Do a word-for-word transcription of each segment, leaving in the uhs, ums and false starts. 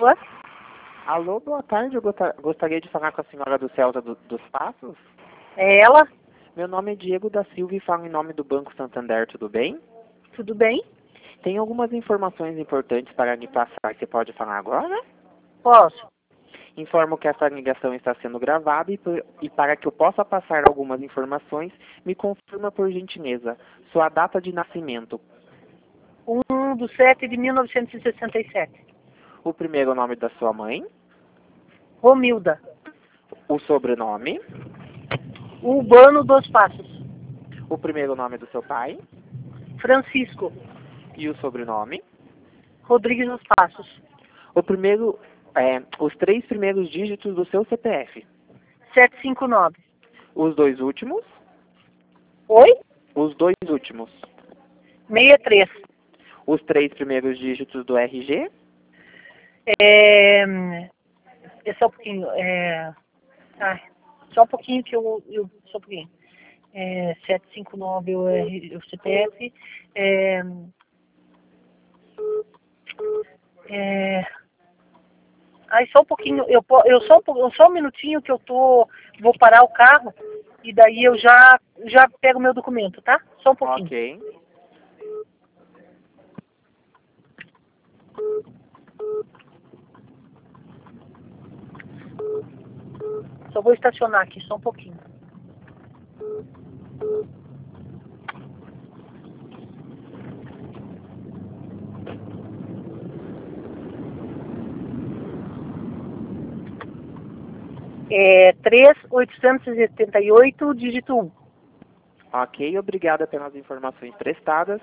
Alô? Alô, boa tarde. Eu gota- gostaria de falar com a senhora do Celta do- dos Passos. É ela? Meu nome é Diego da Silva e falo em nome do Banco Santander, tudo bem? Tudo bem? Tem algumas informações importantes para me passar. Você pode falar agora? Posso. Informo que essa ligação está sendo gravada e, por- e para que eu possa passar algumas informações, me confirma por gentileza sua data de nascimento, um do sete de mil novecentos e sessenta e sete. o primeiro nome da sua mãe, Romilda. o sobrenome, Urbano dos Passos. o primeiro nome do seu pai Francisco. e o sobrenome. Rodrigues dos Passos. O primeiro, é, os três primeiros dígitos do seu C P F. setecentos e cinquenta e nove. Os dois últimos. Oi? Os dois últimos. sessenta e três. Os três primeiros dígitos do R G. É... é só um pouquinho. É... Ai, só um pouquinho que eu... eu só um pouquinho. É, setecentos e cinquenta e nove o, R- o C P F. É... É... Ai, só um pouquinho, eu, po- eu só, um po- só um minutinho que eu tô, vou parar o carro e daí eu já, já pego meu documento, tá? Só um pouquinho. Ok. Só vou estacionar aqui, só um pouquinho. É três mil oitocentos e setenta e oito, dígito um. Ok, obrigada pelas informações prestadas.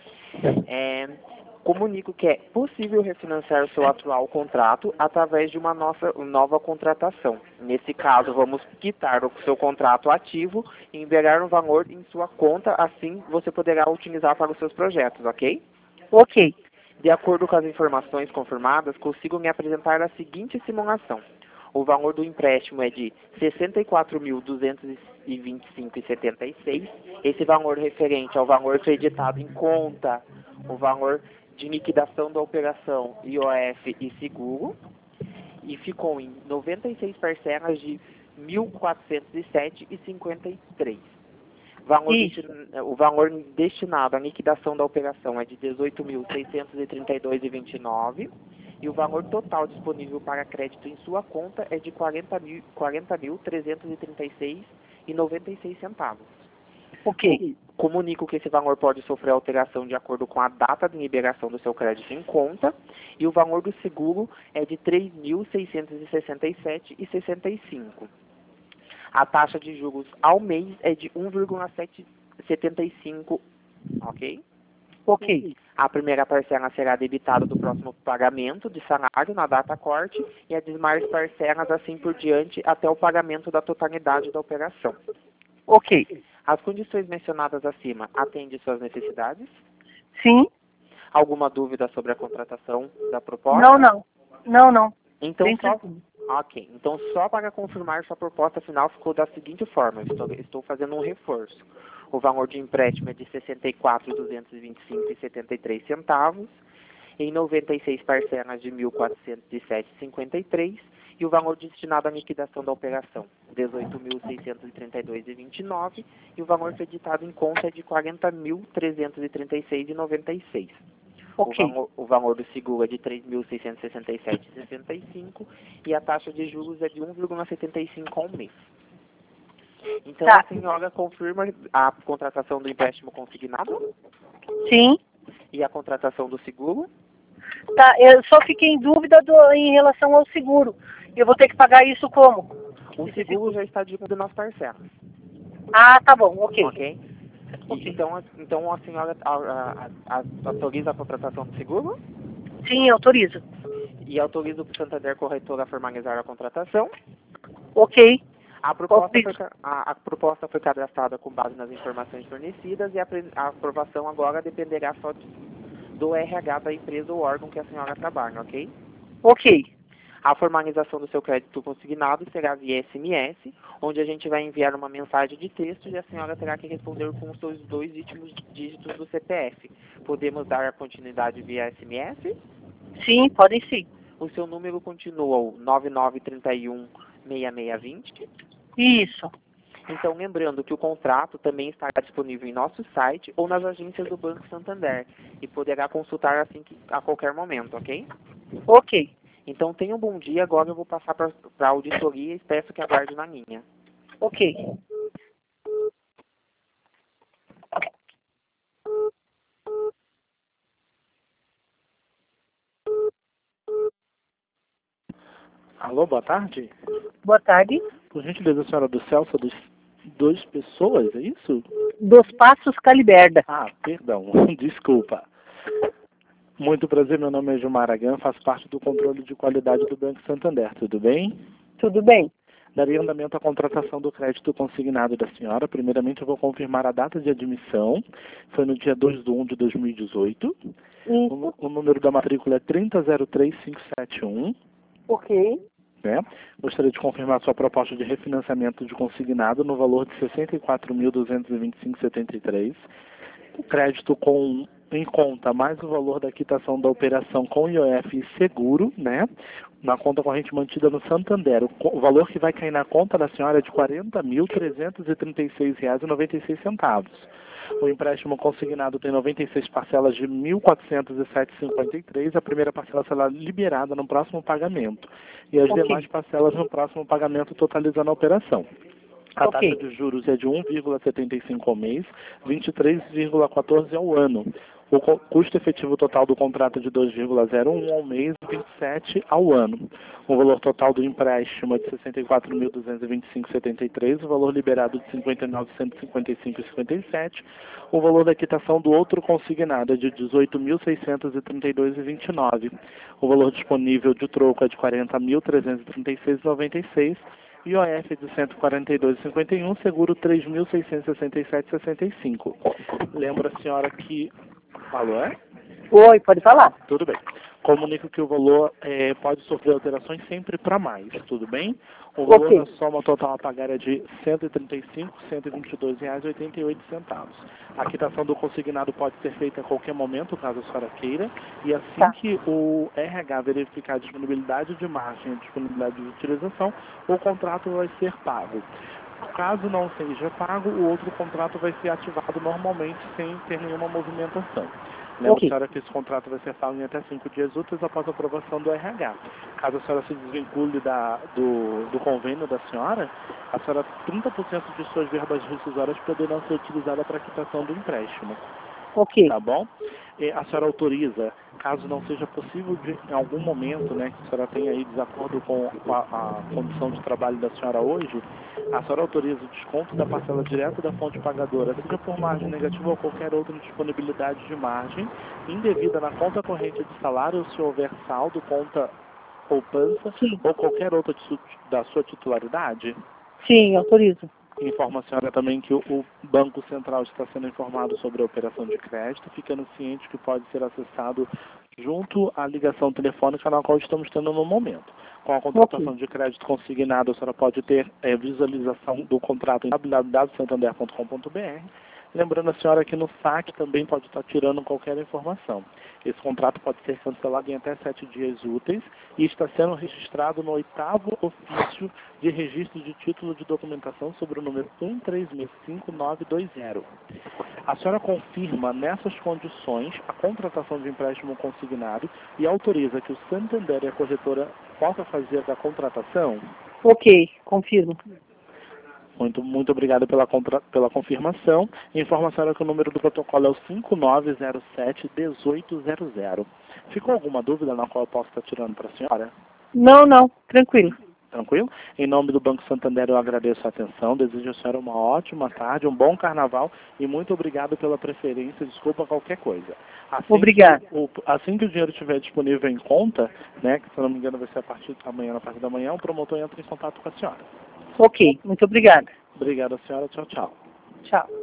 É, comunico que é possível refinanciar o seu atual contrato através de uma nossa, nova contratação. Nesse caso, vamos quitar o seu contrato ativo e enviar um valor em sua conta, assim você poderá utilizar para os seus projetos, ok? Ok. De acordo com as informações confirmadas, consigo me apresentar a seguinte simulação. O valor do empréstimo é de sessenta e quatro mil duzentos e vinte e cinco reais e setenta e seis centavos. Esse valor referente ao valor creditado em conta, o valor de liquidação da operação I O F e seguro, e ficou em noventa e seis parcelas de mil quatrocentos e sete reais e cinquenta e três centavos. Valor Isso. destin- o valor destinado à liquidação da operação é de dezoito mil seiscentos e trinta e dois reais e vinte e nove centavos e o valor total disponível para crédito em sua conta é de quarenta mil trezentos e trinta e seis reais e noventa e seis centavos. Ok. Comunico que esse valor pode sofrer alteração de acordo com a data de liberação do seu crédito em conta e o valor do seguro é de três mil seiscentos e sessenta e sete reais e sessenta e cinco centavos. A taxa de juros ao mês é de um vírgula setenta e cinco, ok? Ok. A primeira parcela será debitada do próximo pagamento de salário na data corte e as demais parcelas assim por diante até o pagamento da totalidade da operação. Ok. As condições mencionadas acima atendem suas necessidades? Sim? Alguma dúvida sobre a contratação da proposta? Não, não. Não, não. Então Bem só, tranquilo. ok. Então só para confirmar, sua proposta final ficou da seguinte forma. Eu Estou, estou fazendo um reforço. O valor de empréstimo é de sessenta e quatro mil duzentos e vinte e cinco reais e setenta e três centavos, em noventa e seis parcelas de mil quatrocentos e sete reais e cinquenta e três centavos, e o valor destinado à liquidação da operação, dezoito mil seiscentos e trinta e dois reais e vinte e nove centavos, e o valor creditado em conta é de quarenta mil trezentos e trinta e seis reais e noventa e seis centavos. O Ok. valor, o valor do seguro é de três mil seiscentos e sessenta e sete reais e sessenta e cinco centavos e a taxa de juros é de um vírgula setenta e cinco ao mês. Então Tá. a senhora confirma a contratação do empréstimo consignado Sim? e a contratação do seguro? Tá, eu só fiquei em dúvida do, em relação ao seguro. Eu vou ter que pagar isso como? O Esse seguro já está dentro nas parcelas, Ah, tá bom, ok. ok? E, Ok. então, a- então a senhora a- a- a- autoriza a contratação do seguro Sim, autorizo. e autoriza o Santander Corretor a formalizar a contratação. Ok. A proposta, foi, Autorizo. ca- a, a proposta foi cadastrada com base nas informações fornecidas e a, pre- a aprovação agora dependerá só de- do R H da empresa ou órgão que a senhora trabalha, ok? Ok. A formalização do seu crédito consignado será via S M S, onde a gente vai enviar uma mensagem de texto e a senhora terá que responder com os seus dois últimos dígitos do C P F. Podemos dar a continuidade via S M S? Sim, podem sim. O seu número continua o nove nove três um, seis seis dois zero? Isso. Então, lembrando que o contrato também estará disponível em nosso site ou nas agências do Banco Santander e poderá consultar assim que, a qualquer momento, ok? Ok. Então, tenha um bom dia. Agora eu vou passar para a auditoria e peço que aguarde na linha. Ok. Alô, boa tarde. Boa tarde. Por gentileza, a senhora do Celso, dos duas pessoas, é isso? Dos Passos Caliberda. Ah, perdão, desculpa. Muito prazer, meu nome é Gilmar Agan, faço parte do controle de qualidade do Banco Santander, tudo bem? Tudo bem? Daria andamento à contratação do crédito consignado da senhora. Primeiramente, eu vou confirmar a data de admissão. Foi no dia dois de um de dois mil e dezoito. O, o número da matrícula é trinta zero três cinco sete um. Ok. Né? Gostaria de confirmar sua proposta de refinanciamento de consignado no valor de sessenta e quatro mil duzentos e vinte e cinco reais e setenta e três centavos. O crédito com em conta mais o valor da quitação da operação com I O F e seguro, né? Na conta corrente mantida no Santander. O, o valor que vai cair na conta da senhora é de quarenta mil trezentos e trinta e seis reais e noventa e seis centavos. O empréstimo consignado tem noventa e seis parcelas de mil quatrocentos e sete reais e cinquenta e três centavos. A primeira parcela será liberada no próximo pagamento. E as Ok. demais parcelas no próximo pagamento, totalizando a operação. A Ok. taxa de juros é de um vírgula setenta e cinco ao mês, vinte e três vírgula quatorze ao ano. O co- custo efetivo total do contrato é de dois vírgula zero um ao mês e vinte e sete ao ano. O valor total do empréstimo é de sessenta e quatro mil duzentos e vinte e cinco reais e setenta e três centavos, o valor liberado de cinquenta e nove mil cento e cinquenta e cinco reais e cinquenta e sete centavos, o valor da quitação do outro consignado é de dezoito mil seiscentos e trinta e dois reais e vinte e nove centavos, o valor disponível de troco é de quarenta mil trezentos e trinta e seis reais e noventa e seis centavos, I O F de cento e quarenta e dois reais e cinquenta e um centavos, seguro três mil seiscentos e sessenta e sete reais e sessenta e cinco centavos. Lembra a senhora que... Alô, é? Oi, pode falar. Tudo bem. Comunico que o valor eh, pode sofrer alterações sempre para mais, tudo bem? O valor Ok. da soma total a pagar é de cento e trinta e cinco mil cento e vinte e dois reais e oitenta e oito centavos. A quitação do consignado pode ser feita a qualquer momento, caso a senhora queira, e assim Tá. que o R H verificar a disponibilidade de margem e disponibilidade de utilização, o contrato vai ser pago. Caso não seja pago, o outro contrato vai ser ativado normalmente sem ter nenhuma movimentação. Lembra, Ok. senhora, que esse contrato vai ser pago em até cinco dias úteis após a aprovação do R H. Caso a senhora se desvincule da, do, do convênio da senhora, a senhora, trinta por cento de suas verbas rescisórias poderão ser utilizadas para a quitação do empréstimo. Ok. Tá bom? E a senhora autoriza, caso não seja possível de, em algum momento, né, que a senhora tenha aí desacordo com a, a condição de trabalho da senhora hoje, a senhora autoriza o desconto da parcela direta da fonte pagadora, seja por margem negativa ou qualquer outra disponibilidade de margem, indevida na conta corrente de salário, ou se houver saldo, conta poupança Sim. ou qualquer outra de su- da sua titularidade? Sim, autorizo. Informa a senhora também que o, o Banco Central está sendo informado sobre a operação de crédito, ficando ciente que pode ser acessado junto à ligação telefônica na qual estamos tendo no momento. Com a contratação Ok. de crédito consignado, a senhora pode ter eh, visualização do contrato em w w w ponto santander ponto com ponto b r. Lembrando a senhora que no saque também pode estar tirando qualquer informação. Esse contrato pode ser cancelado em até sete dias úteis e está sendo registrado no oitavo ofício de registro de título de documentação sobre o número um três seis cinco nove dois zero. A senhora confirma nessas condições a contratação de empréstimo consignado e autoriza que o Santander e a corretora possam fazer a contratação? Ok, confirmo. Muito, muito obrigado pela, contra, pela confirmação. Informa a senhora que o número do protocolo é o cinco nove zero sete um oito zero zero. Ficou alguma dúvida na qual eu posso estar tirando para a senhora? Não, não, tranquilo. Tranquilo? Em nome do Banco Santander eu agradeço a atenção, desejo a senhora uma ótima tarde, um bom carnaval e muito obrigado pela preferência, desculpa qualquer coisa. Assim Obrigado. que o, assim que o dinheiro estiver disponível em conta, né, que se eu não me engano vai ser a partir da manhã, na parte da manhã, o promotor entra em contato com a senhora. Ok, muito obrigada. Obrigado a senhora, tchau, tchau. Tchau.